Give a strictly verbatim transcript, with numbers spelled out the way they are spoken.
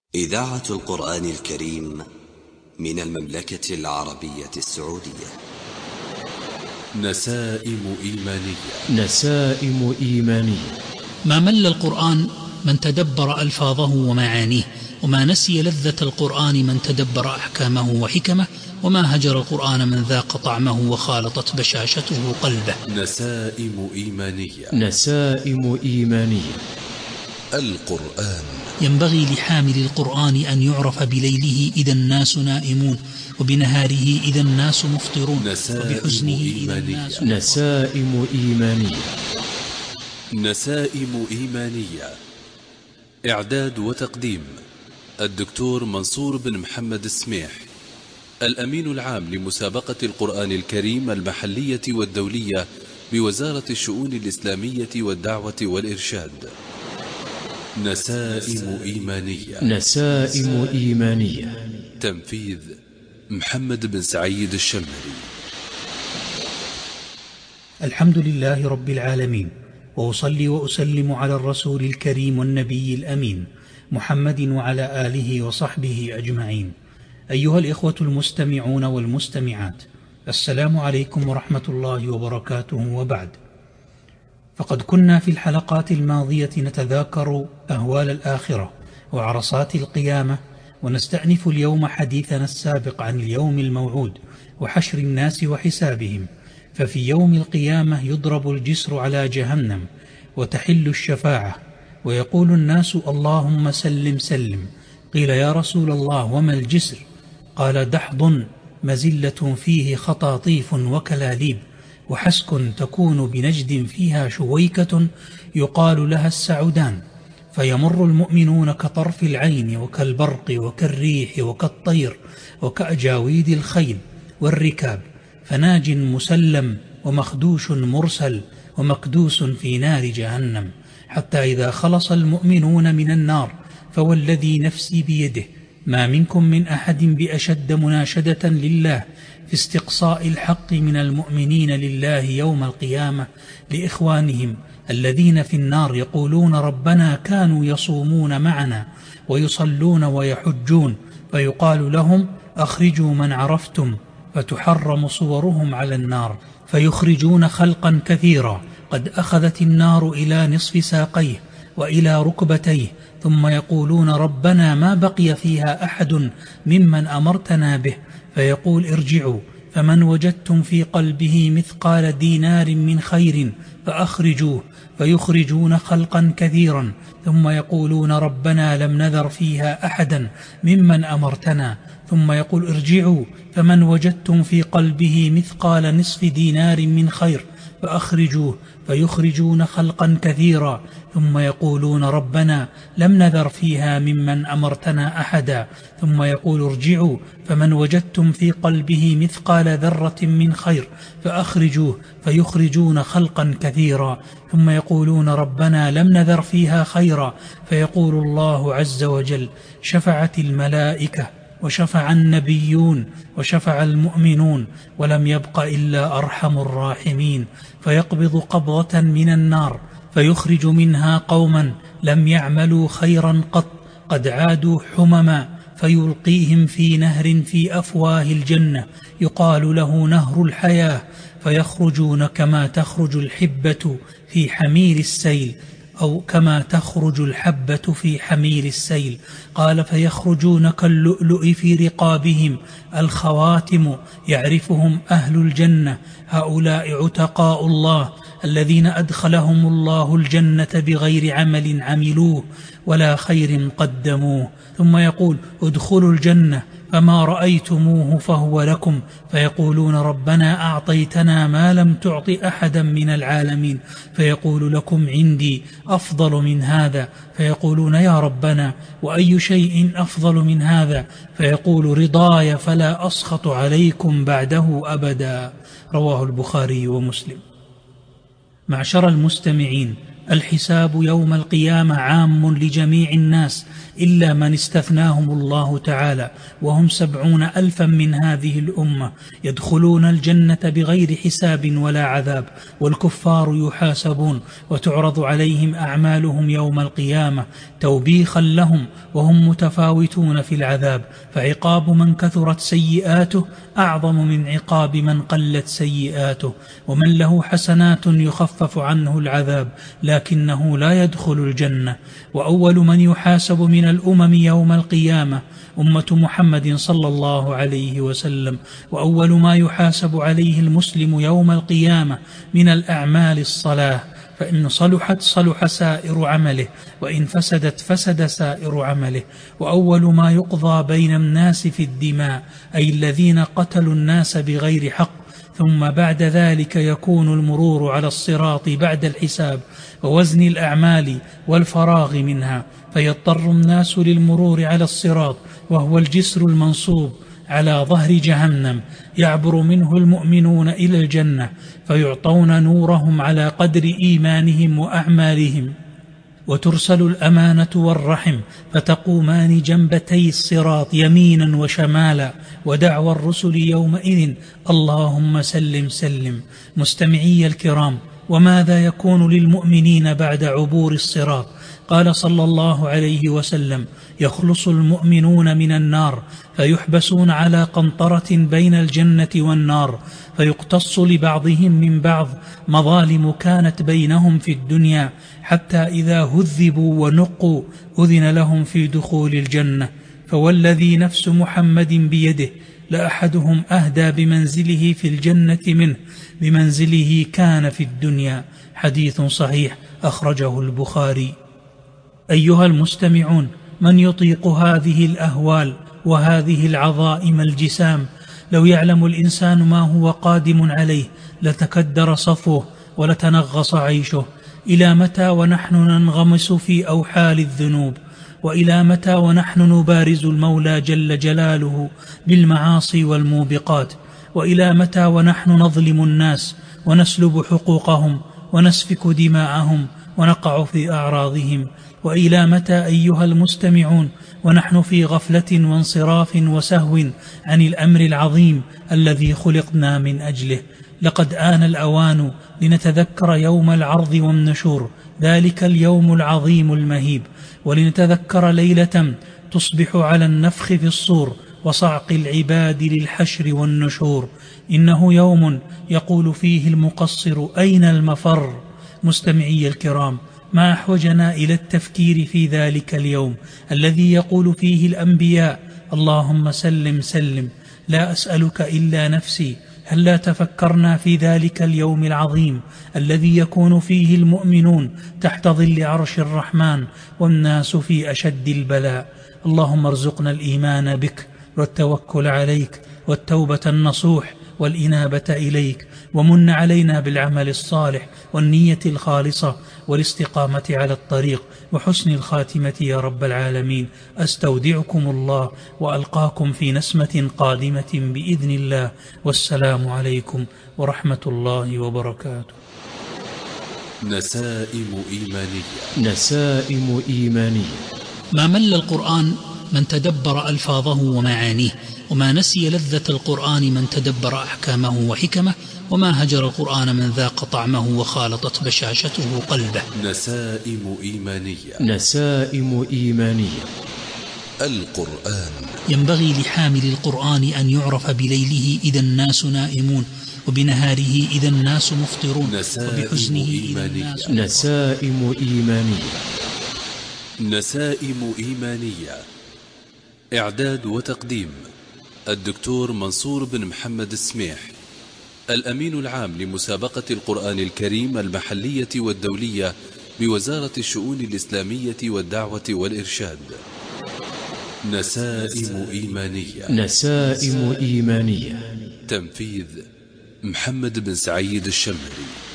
إذاعة القرآن الكريم من المملكة العربية السعودية. نسائم إيمانية. نسائم إيمانية. ما مل القرآن من تدبر ألفاظه ومعانيه، وما نسي لذة القرآن من تدبر أحكامه وحكمه، وما هجر القرآن من ذاق طعمه وخالطت بشاشته قلبه. نسائم إيمانية. نسائم إيمانية. القرآن ينبغي لحامل القرآن أن يعرف بليله إذا الناس نائمون، وبنهاره إذا الناس مفطرون، وبحزنه إذا الناس. نسائم إيمانية. نسائم إيمانية. إعداد وتقديم الدكتور منصور بن محمد السميح، الأمين العام لمسابقة القرآن الكريم المحلية والدولية بوزارة الشؤون الإسلامية والدعوة والإرشاد. نسائم إيمانية. نسائم إيمانية. تنفيذ محمد بن سعيد الشمري. الحمد لله رب العالمين، وأصلي وأسلم على الرسول الكريم والنبي الأمين محمد وعلى آله وصحبه أجمعين. أيها الإخوة المستمعون والمستمعات، السلام عليكم ورحمة الله وبركاته. وبعد، فقد كنا في الحلقات الماضية نتذاكر أهوال الآخرة وعرصات القيامة، ونستأنف اليوم حديثنا السابق عن اليوم الموعود وحشر الناس وحسابهم. ففي يوم القيامة يضرب الجسر على جهنم وتحل الشفاعة، ويقول الناس اللهم سلم سلم. قيل يا رسول الله وما الجسر؟ قال دحض مزلة فيه خطاطيف وكلاليب، وحسك تكون بنجد فيها شويكة يقال لها السعودان، فيمر المؤمنون كطرف العين وكالبرق وكالريح وكالطير وكأجاويد الخيل والركاب، فناج مسلم ومخدوش مرسل ومكدوس في نار جهنم، حتى إذا خلص المؤمنون من النار فوالذي نفسي بيده ما منكم من أحد بأشد مناشدة لله في استقصاء الحق من المؤمنين لله يوم القيامة لإخوانهم الذين في النار، يقولون ربنا كانوا يصومون معنا ويصلون ويحجون، فيقال لهم أخرجوا من عرفتم، فتحرم صورهم على النار، فيخرجون خلقا كثيرا قد أخذت النار إلى نصف ساقيه وإلى ركبتيه، ثم يقولون ربنا ما بقي فيها أحد ممن أمرتنا به، فيقول ارجعوا فمن وجدتم في قلبه مثقال دينار من خير فأخرجوه، فيخرجون خلقا كثيرا، ثم يقولون ربنا لم نذر فيها أحدا ممن أمرتنا، ثم يقول ارجعوا فمن وجدتم في قلبه مثقال نصف دينار من خير فأخرجوه، فيخرجون خلقا كثيرا، ثم يقولون ربنا لم نذر فيها ممن أمرتنا أحدا، ثم يقول ارجعوا فمن وجدتم في قلبه مثقال ذرة من خير فأخرجوه، فيخرجون خلقا كثيرا، ثم يقولون ربنا لم نذر فيها خيرا، فيقول الله عز وجل شفعت الملائكة وشفع النبيون وشفع المؤمنون ولم يبق إلا أرحم الراحمين، فيقبض قبضة من النار فيخرج منها قوما لم يعملوا خيرا قط قد عادوا حمما، فيلقيهم في نهر في أفواه الجنة يقال له نهر الحياة، فيخرجون كما تخرج الحبة في حمير السيل، أو كما تخرج الحبة في حمير السيل. قال فيخرجون كاللؤلؤ في رقابهم الخواتم، يعرفهم أهل الجنة، هؤلاء عتقاء الله الذين أدخلهم الله الجنة بغير عمل عملوه ولا خير قدموه، ثم يقول ادخلوا الجنة فما رأيتموه فهو لكم، فيقولون ربنا أعطيتنا ما لم تعط أحدا من العالمين، فيقول لكم عندي أفضل من هذا، فيقولون يا ربنا وأي شيء أفضل من هذا، فيقول رضاي فلا أسخط عليكم بعده أبدا. رواه البخاري ومسلم. معشر المستمعين، الحساب يوم القيامة عام لجميع الناس إلا من استثناهم الله تعالى، وهم سبعون ألفا من هذه الأمة يدخلون الجنة بغير حساب ولا عذاب، والكفار يحاسبون وتعرض عليهم أعمالهم يوم القيامة توبيخا لهم، وهم متفاوتون في العذاب، فعقاب من كثرت سيئاته أعظم من عقاب من قلت سيئاته، ومن له حسنات يخفف عنه العذاب لكنه لا يدخل الجنة. وأول من يحاسب من الأمم يوم القيامة أمة محمد صلى الله عليه وسلم، وأول ما يحاسب عليه المسلم يوم القيامة من الأعمال الصلاة، فإن صلحت صلح سائر عمله، وإن فسدت فسد سائر عمله. وأول ما يقضى بين الناس في الدماء أي الذين قتلوا الناس بغير حق، ثم بعد ذلك يكون المرور على الصراط بعد الحساب ووزن الأعمال والفراغ منها، فيضطر الناس للمرور على الصراط، وهو الجسر المنصوب على ظهر جهنم يعبر منه المؤمنون إلى الجنة، فيعطون نورهم على قدر إيمانهم وأعمالهم، وترسل الأمانة والرحم فتقومان جنبتي الصراط يمينا وشمالا، ودعوى الرسل يومئذ اللهم سلم سلم. مستمعي الكرام، وماذا يكون للمؤمنين بعد عبور الصراط؟ قال صلى الله عليه وسلم: يخلص المؤمنون من النار فيحبسون على قنطرة بين الجنة والنار، فيقتص لبعضهم من بعض مظالم كانت بينهم في الدنيا، حتى إذا هذبوا ونقوا أذن لهم في دخول الجنة. فوالذي نفس محمد بيده لأحدهم أهدى بمنزله في الجنة منه بمنزله كان في الدنيا. حديث صحيح أخرجه البخاري. أيها المستمعون، من يطيق هذه الأهوال وهذه العظائم الجسام؟ لو يعلم الإنسان ما هو قادم عليه لتكدر صفوه ولتنغص عيشه. إلى متى ونحن ننغمس في أوحال الذنوب؟ وإلى متى ونحن نبارز المولى جل جلاله بالمعاصي والموبقات؟ وإلى متى ونحن نظلم الناس ونسلب حقوقهم ونسفك دماءهم ونقع في أعراضهم؟ وإلى متى أيها المستمعون ونحن في غفلة وانصراف وسهو عن الأمر العظيم الذي خلقنا من أجله؟ لقد آن الأوان لنتذكر يوم العرض والنشور، ذلك اليوم العظيم المهيب، ولنتذكر ليلة تصبح على النفخ في الصور وصعق العباد للحشر والنشور. إنه يوم يقول فيه المقصر أين المفر؟ مستمعي الكرام، ما أحوجنا إلى التفكير في ذلك اليوم الذي يقول فيه الأنبياء اللهم سلم سلم، لا أسألك إلا نفسي. هل لا تفكرنا في ذلك اليوم العظيم الذي يكون فيه المؤمنون تحت ظل عرش الرحمن والناس في أشد البلاء؟ اللهم ارزقنا الإيمان بك والتوكل عليك والتوبة النصوح والإنابة إليك، ومن علينا بالعمل الصالح والنية الخالصة والاستقامة على الطريق وحسن الخاتمة يا رب العالمين. أستودعكم الله وألقاكم في نسمة قادمة بإذن الله، والسلام عليكم ورحمة الله وبركاته. نسائم إيمانية. نسائم إيمانية. ما مل القرآن من تدبر ألفاظه ومعانيه، وما نسي لذة القرآن من تدبر أحكامه وحكمه، وما هجر القرآن من ذاق طعمه وخالطت بشاشته قلبه. نسائم إيمانية. نسائم إيمانية. القرآن ينبغي لحامل القرآن أن يعرف بليله إذا الناس نائمون، وبنهاره إذا الناس مفطرون، وبحزنه إذا الناس. نسائم إيمانية. نسائم إيمانية. إعداد وتقديم الدكتور منصور بن محمد السميح، الأمين العام لمسابقة القرآن الكريم المحلية والدولية بوزارة الشؤون الإسلامية والدعوة والإرشاد. نسائم إيمانية. نسائم إيمانية. تنفيذ محمد بن سعيد الشمري.